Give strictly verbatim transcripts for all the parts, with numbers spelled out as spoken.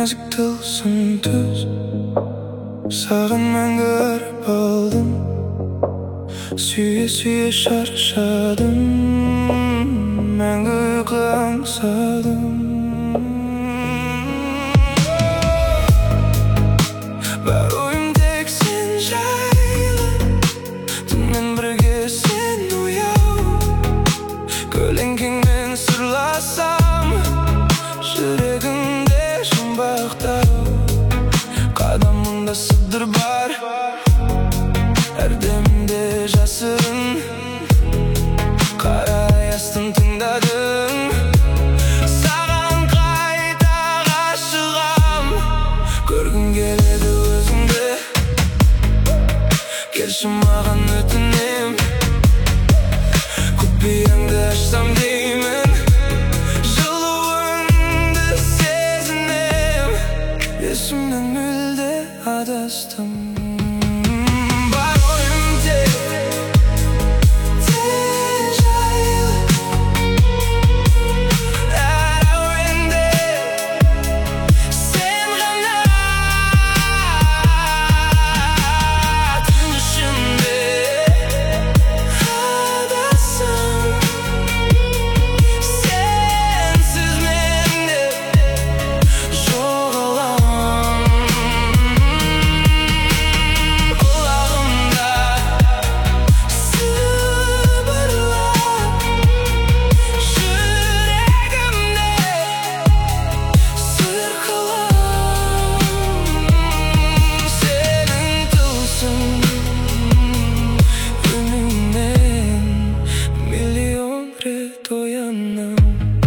нәзік тылсым түз, саған мәңгі арып алдым. Сүйе-сүйе шаршадым, мәңгі ұйқы аңсадым. Бар ойым тек сен жайлы, түнмен бірге сен ояу. Көлеңкеңмен сырласам, жүрегімде жұмбақтау. Қадамыңда сыбдыр бар, әрдемде жасырын. Қара аястың тыңдадың, саған қайта ғашығам. Көргім келеді өзіңді, келші маған өтінем. Құпияңды ашсам деймін, жылуыңды сезінем. Есімнен мүлде адастым. Бар ойым тек сен жайлы, әр әуенде сен ғана. Түн ішінде адасам, сенсіз мен де жоғалам. Құлағымда сыбырлап, жүрегімде сырқылам. Сенің тылсым үніңнен миллион рет оянам.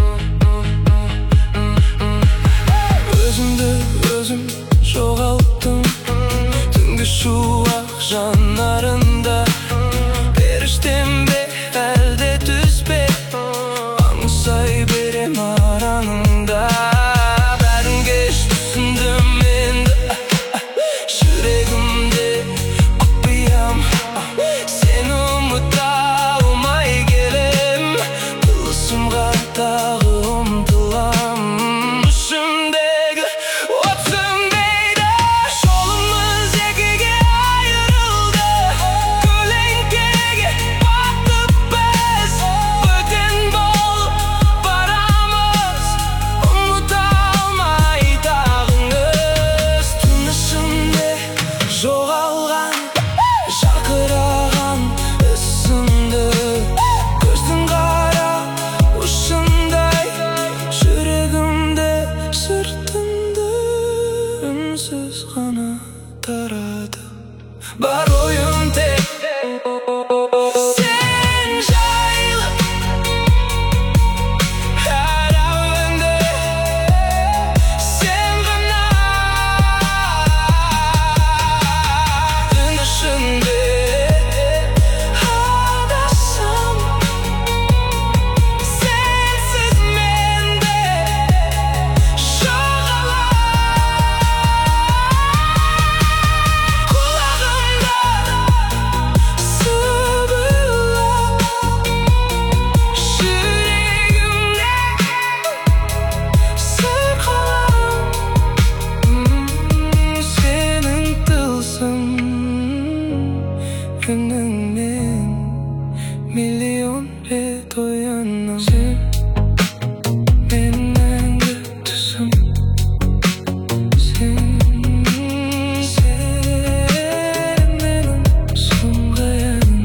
Өзімді өзім жоғалттым, түнгі шуақ жанарында. Періштем бе әлде түс бе, аңсай берем араныңда. Бәрін кеш түсіндім енді, жүрегімде құпиям. Сені ұмыта алмай келем, тылсымға тағы ұмтылам. Ішімдегі от сөнбейді, жолымыз екіге айырылды. Көлеңкеге баттық біз, бөтен болып барамыз. Ұмыта алмай тағыңыз, түн ішінде жоғалған, жарқыраған ісіңді. Көздің қара ұшындай, жүрегімде сыртыңды үнсіз ғана тарады. Бар ойым тек сен жайлы, әр әуенде сен ғана. Түн ішінде адасам, сенсіз мен де жоғалам. Құлағымда сыбырлап, жүрегімде сырқылам. Сенің тылсым үніңнен миллион рет оянам. Сен менің мәңгі түсім, сен, сен менің соңғы әнім.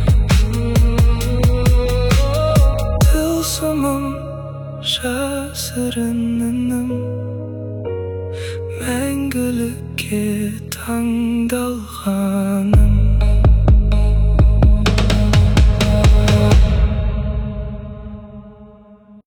Тылсымым, жасырын үнім, мәңгілікке таңдалғаным.